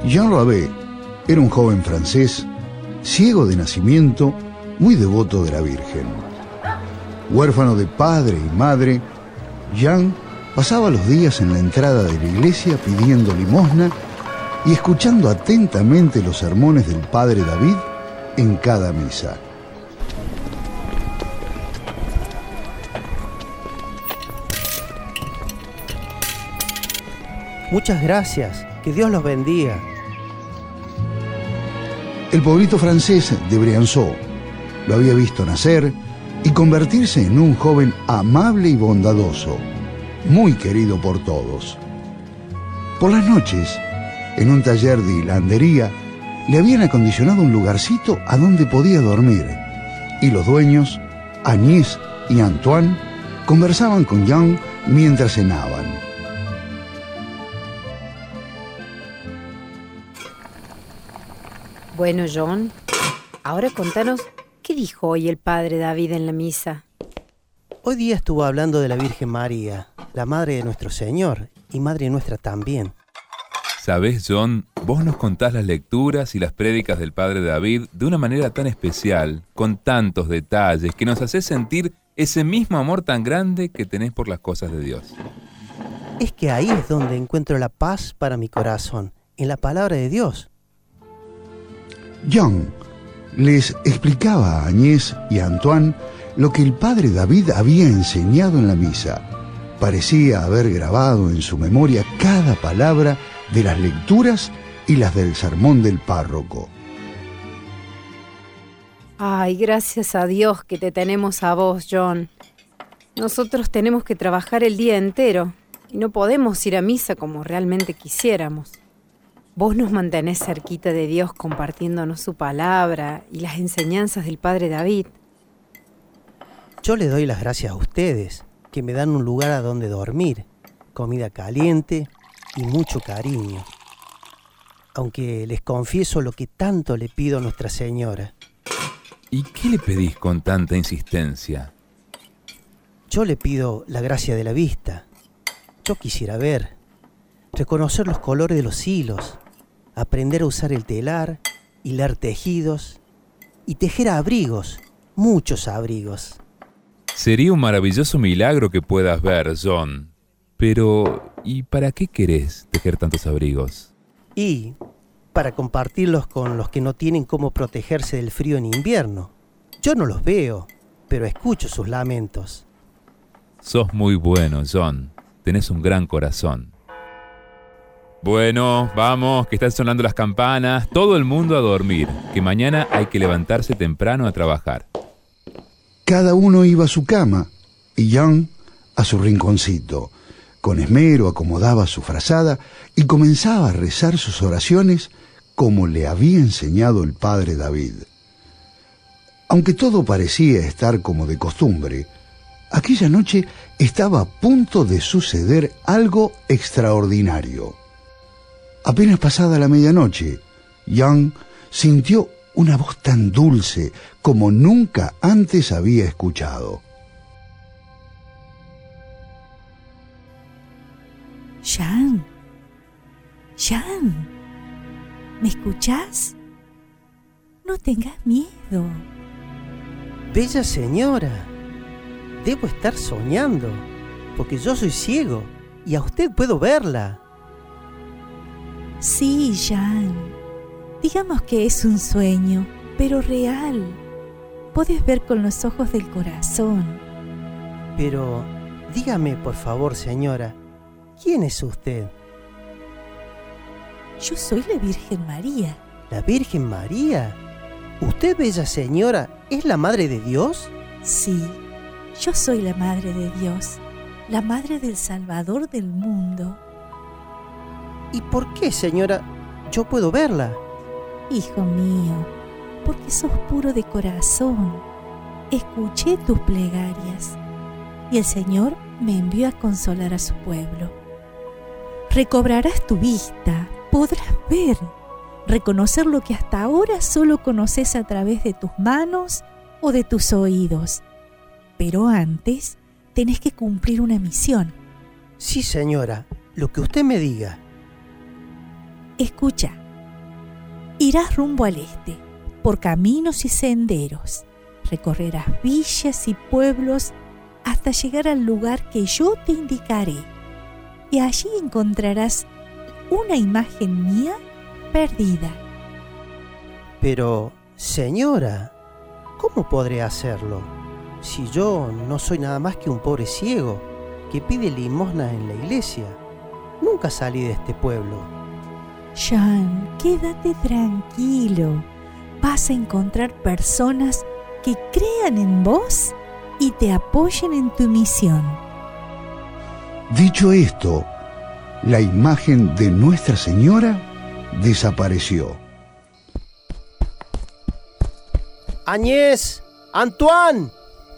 Jean Rabé era un joven francés, ciego de nacimiento, muy devoto de la Virgen. Huérfano de padre y madre, Jean pasaba los días en la entrada de la iglesia pidiendo limosna y escuchando atentamente los sermones del padre David en cada misa. Muchas gracias, que Dios los bendiga. El pueblito francés de Briançon lo había visto nacer y convertirse en un joven amable y bondadoso, muy querido por todos. Por las noches, en un taller de hilandería, le habían acondicionado un lugarcito a donde podía dormir, y los dueños, Agnès y Antoine, conversaban con Jean mientras cenaban. Bueno, John, ahora contanos, ¿qué dijo hoy el padre David en la misa? Hoy día estuvo hablando de la Virgen María, la madre de nuestro Señor y madre nuestra también. ¿Sabés, John? Vos nos contás las lecturas y las prédicas del padre David de una manera tan especial, con tantos detalles, que nos haces sentir ese mismo amor tan grande que tenés por las cosas de Dios. Es que ahí es donde encuentro la paz para mi corazón, en la palabra de Dios. Jean les explicaba a Agnès y a Antoine lo que el padre David había enseñado en la misa. Parecía haber grabado en su memoria cada palabra de las lecturas y las del sermón del párroco. Ay, gracias a Dios que te tenemos a vos, John. Nosotros tenemos que trabajar el día entero y no podemos ir a misa como realmente quisiéramos. Vos nos mantenés cerquita de Dios compartiéndonos su palabra y las enseñanzas del padre David. Yo le doy las gracias a ustedes, que me dan un lugar a donde dormir, comida caliente y mucho cariño. Aunque les confieso lo que tanto le pido a Nuestra Señora. ¿Y qué le pedís con tanta insistencia? Yo le pido la gracia de la vista. Yo quisiera ver, reconocer los colores de los hilos, aprender a usar el telar, hilar tejidos y tejer abrigos, muchos abrigos. Sería un maravilloso milagro que puedas ver, John. Pero, ¿y para qué querés tejer tantos abrigos? Y para compartirlos con los que no tienen cómo protegerse del frío en invierno. Yo no los veo, pero escucho sus lamentos. Sos muy bueno, John. Tenés un gran corazón. Bueno, vamos, que están sonando las campanas. Todo el mundo a dormir, que mañana hay que levantarse temprano a trabajar. Cada uno iba a su cama y Jean a su rinconcito. Con esmero acomodaba su frazada y comenzaba a rezar sus oraciones como le había enseñado el padre David. Aunque todo parecía estar como de costumbre, aquella noche estaba a punto de suceder algo extraordinario. Apenas pasada la medianoche, Jean sintió una voz tan dulce como nunca antes había escuchado. Jean, ¿me escuchás? No tengas miedo. Bella señora, debo estar soñando, porque yo soy ciego y a usted puedo verla. Sí, Jean. Digamos que es un sueño, pero real. Podés ver con los ojos del corazón. Pero dígame, por favor, señora, ¿quién es usted? Yo soy la Virgen María. ¿La Virgen María? ¿Usted, bella señora, es la Madre de Dios? Sí, yo soy la Madre de Dios, la Madre del Salvador del mundo. ¿Y por qué, señora, yo puedo verla? Hijo mío, porque sos puro de corazón. Escuché tus plegarias y el Señor me envió a consolar a su pueblo. Recobrarás tu vista, podrás ver, reconocer lo que hasta ahora solo conoces a través de tus manos o de tus oídos. Pero antes tenés que cumplir una misión. Sí, señora, lo que usted me diga. Escucha, Irás rumbo al este, por caminos y senderos. Recorrerás villas y pueblos hasta llegar al lugar que yo te indicaré. Y allí encontrarás una imagen mía perdida. Pero, señora, ¿cómo podré hacerlo? Si yo no soy nada más que un pobre ciego que pide limosna en la iglesia. Nunca salí de este pueblo. John, quédate tranquilo. Vas a encontrar personas que crean en vos y te apoyen en tu misión. Dicho esto, la imagen de Nuestra Señora desapareció. ¡Agnès! ¡Antoine!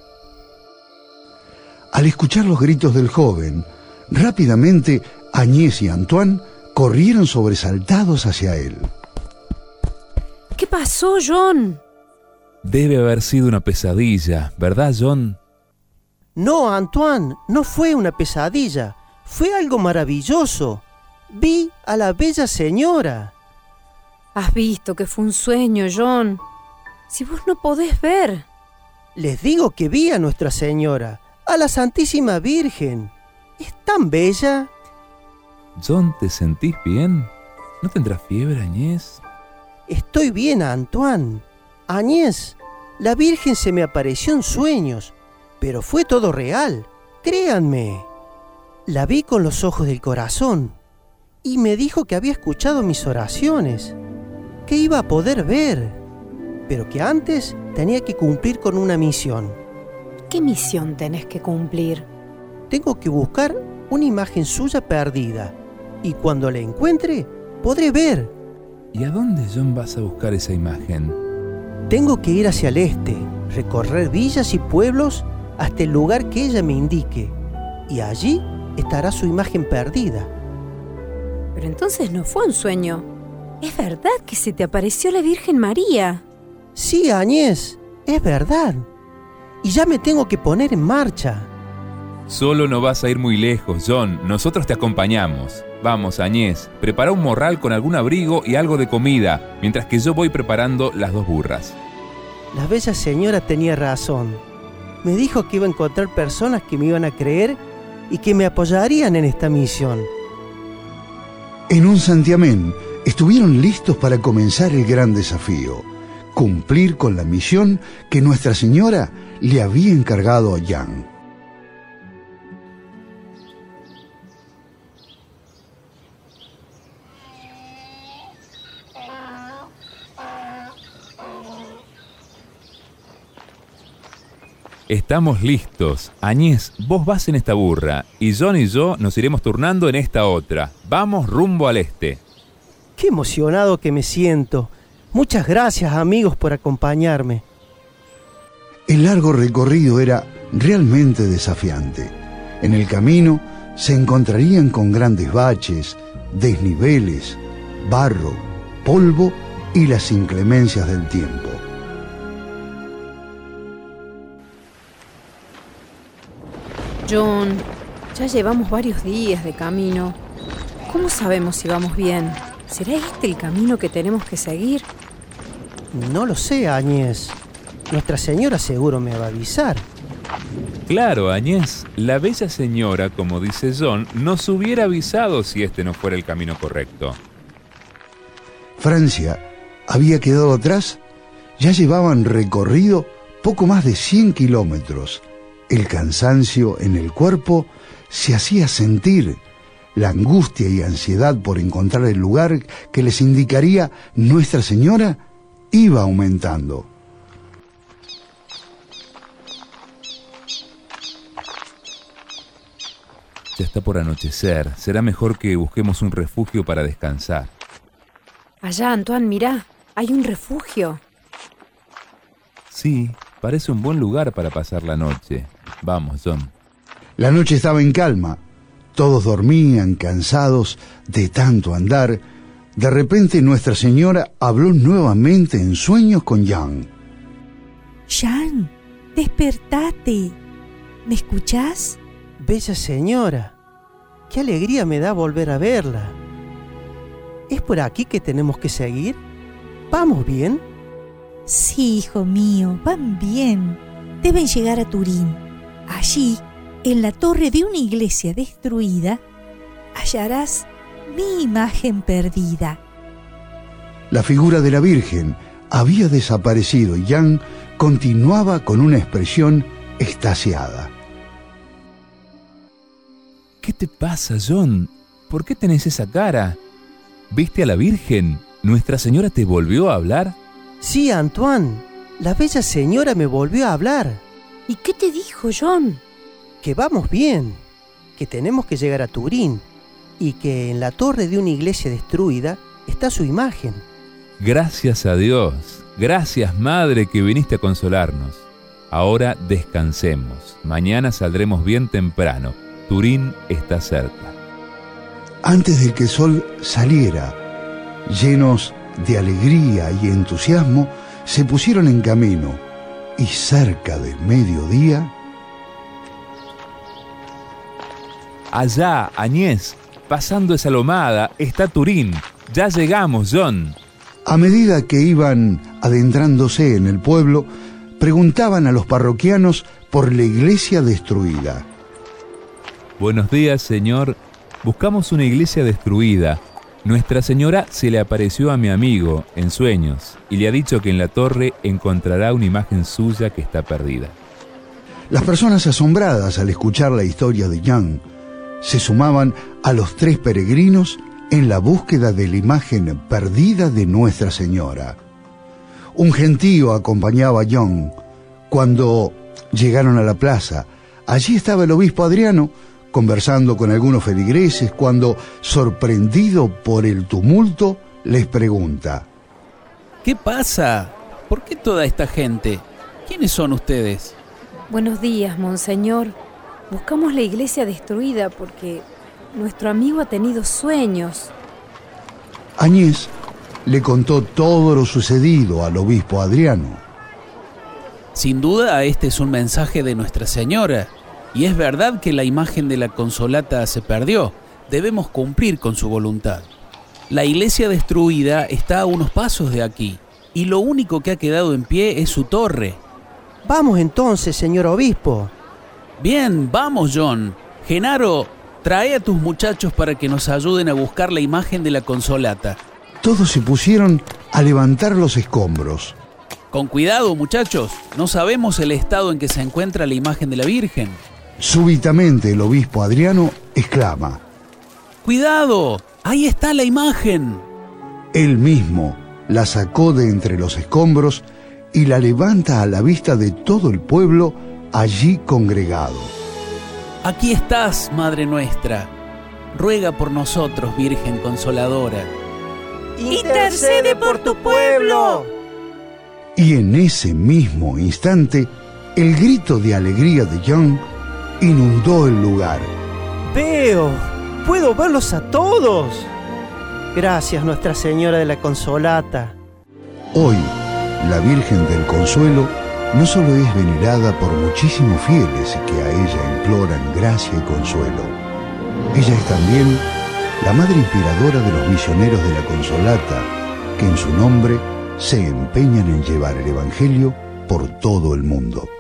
Al escuchar los gritos del joven, rápidamente Agnès y Antoine corrieron sobresaltados hacia él. ¿Qué pasó, John? Debe haber sido una pesadilla, ¿verdad, John? No, Antoine, no fue una pesadilla. Fue algo maravilloso. Vi a la bella señora. Has visto que fue un sueño, John. Si vos no podés ver. Les digo que vi a Nuestra Señora, a la Santísima Virgen. Es tan bella. John, ¿te sentís bien? ¿No tendrás fiebre, Agnès? Estoy bien, Antoine. Agnès, la Virgen se me apareció en sueños, pero fue todo real. Créanme. La vi con los ojos del corazón y me dijo que había escuchado mis oraciones, que iba a poder ver, pero que antes tenía que cumplir con una misión. ¿Qué misión tenés que cumplir? Tengo que buscar una imagen suya perdida y cuando la encuentre podré ver. ¿Y a dónde, John, vas a buscar esa imagen? Tengo que ir hacia el este, recorrer villas y pueblos hasta el lugar que ella me indique, y allí estará su imagen perdida. Pero entonces no fue un sueño. Es verdad que se te apareció la Virgen María. Sí, Agnès, es verdad. Y ya me tengo que poner en marcha. Solo no vas a ir muy lejos, John. Nosotros te acompañamos. Vamos, Agnès, prepara un morral con algún abrigo y algo de comida, mientras que yo voy preparando las 2 burras. La bella señora tenía razón. Me dijo que iba a encontrar personas que me iban a creer y que me apoyarían en esta misión. En un santiamén estuvieron listos para comenzar el gran desafío, cumplir con la misión que Nuestra Señora le había encargado a Jan. Estamos listos. Agnès, vos vas en esta burra y John y yo nos iremos turnando en esta otra. Vamos rumbo al este. ¡Qué emocionado que me siento! Muchas gracias, amigos, por acompañarme. El largo recorrido era realmente desafiante. En el camino se encontrarían con grandes baches, desniveles, barro, polvo y las inclemencias del tiempo. John, ya llevamos varios días de camino. ¿Cómo sabemos si vamos bien? ¿Será este el camino que tenemos que seguir? No lo sé, Agnès. Nuestra Señora seguro me va a avisar. Claro, Agnès, la bella señora, como dice John, nos hubiera avisado si este no fuera el camino correcto. Francia había quedado atrás. Ya llevaban recorrido poco más de 100 kilómetros. El cansancio en el cuerpo se hacía sentir. La angustia y ansiedad por encontrar el lugar que les indicaría Nuestra Señora iba aumentando. Ya está por anochecer. Será mejor que busquemos un refugio para descansar. Allá, Antoine, mirá, hay un refugio. Sí, parece un buen lugar para pasar la noche. Vamos, John. La noche estaba en calma. Todos dormían, cansados de tanto andar. De repente Nuestra Señora habló nuevamente en sueños con Jan. Jan, despertate. ¿Me escuchás? Bella señora, qué alegría me da volver a verla. ¿Es por aquí que tenemos que seguir? ¿Vamos bien? Sí, hijo mío, van bien. Deben llegar a Turín. Allí, en la torre de una iglesia destruida, hallarás mi imagen perdida. La figura de la Virgen había desaparecido y Jan continuaba con una expresión extasiada. ¿Qué te pasa, John? ¿Por qué tenés esa cara? ¿Viste a la Virgen? ¿Nuestra Señora te volvió a hablar? Sí, Antoine. La bella señora me volvió a hablar. ¿Y qué te dijo, John? Que vamos bien, que tenemos que llegar a Turín y que en la torre de una iglesia destruida está su imagen. Gracias a Dios. Gracias, Madre, que viniste a consolarnos. Ahora descansemos. Mañana saldremos bien temprano. Turín está cerca. Antes de que el sol saliera, llenos de alegría y entusiasmo, se pusieron en camino y cerca del mediodía... Allá, Agnès, pasando esa lomada, está Turín. Ya llegamos, John. A medida que iban adentrándose en el pueblo, preguntaban a los parroquianos por la iglesia destruida. Buenos días, señor. Buscamos una iglesia destruida. Nuestra Señora se le apareció a mi amigo en sueños y le ha dicho que en la torre encontrará una imagen suya que está perdida. Las personas asombradas al escuchar la historia de Jan se sumaban a los 3 peregrinos en la búsqueda de la imagen perdida de Nuestra Señora. Un gentío acompañaba a Jan. Cuando llegaron a la plaza, allí estaba el obispo Adriano conversando con algunos feligreses cuando, sorprendido por el tumulto, les pregunta: ¿Qué pasa? ¿Por qué toda esta gente? ¿Quiénes son ustedes? Buenos días, monseñor. Buscamos la iglesia destruida porque nuestro amigo ha tenido sueños. Agnès le contó todo lo sucedido al obispo Adriano. Sin duda, este es un mensaje de Nuestra Señora. Y es verdad que la imagen de la Consolata se perdió. Debemos cumplir con su voluntad. La iglesia destruida está a unos pasos de aquí, y lo único que ha quedado en pie es su torre. Vamos entonces, señor obispo. Bien, vamos, John. Genaro, trae a tus muchachos para que nos ayuden a buscar la imagen de la Consolata. Todos se pusieron a levantar los escombros. Con cuidado, muchachos. No sabemos el estado en que se encuentra la imagen de la Virgen. Súbitamente el obispo Adriano exclama: ¡Cuidado! ¡Ahí está la imagen! Él mismo la sacó de entre los escombros y la levanta a la vista de todo el pueblo allí congregado. Aquí estás, Madre nuestra. Ruega por nosotros, Virgen Consoladora. ¡Intercede por tu pueblo! Y en ese mismo instante, el grito de alegría de Jan inundó el lugar. ¡Veo! ¡Puedo verlos a todos! Gracias, Nuestra Señora de la Consolata. Hoy, la Virgen del Consuelo no solo es venerada por muchísimos fieles que a ella imploran gracia y consuelo. Ella es también la madre inspiradora de los misioneros de la Consolata, que en su nombre se empeñan en llevar el Evangelio por todo el mundo.